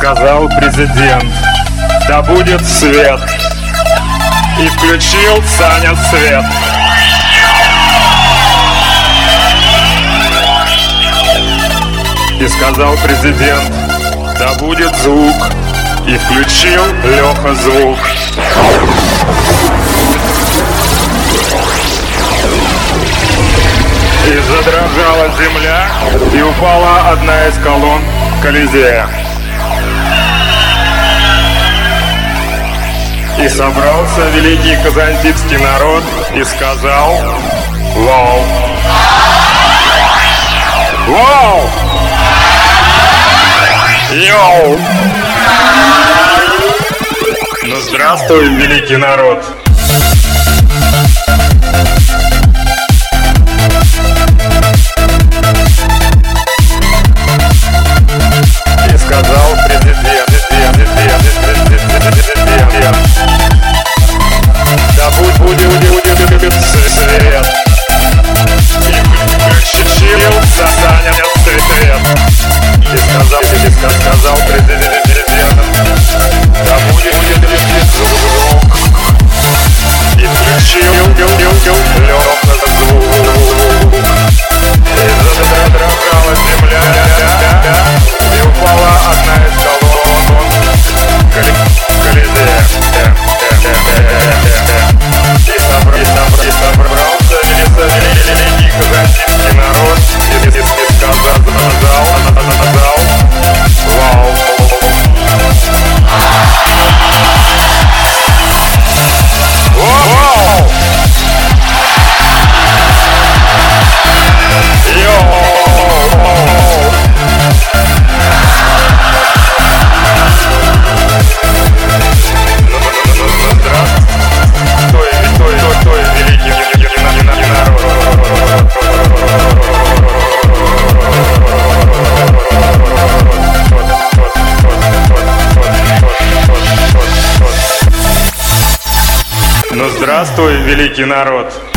сказал президент: да будет свет. И включил Саня свет. И сказал президент: да будет звук. И включил Леха звук. И задрожала земля, и упала одна из колонн Колизея. И собрался великий казантипский народ и сказал: вау! Вау! Йоу! Ну здравствуй, великий народ! И сказал президент: да будет свет. И включил Саня свет. И сказал президент: да будет звук. И включил Леха звук. И задрожала земля, и упала одна из колонн Колизея. И собрался великий казантипский народ и сказал: вау! Вау! Йоу! Ну здравствуй, великий народ!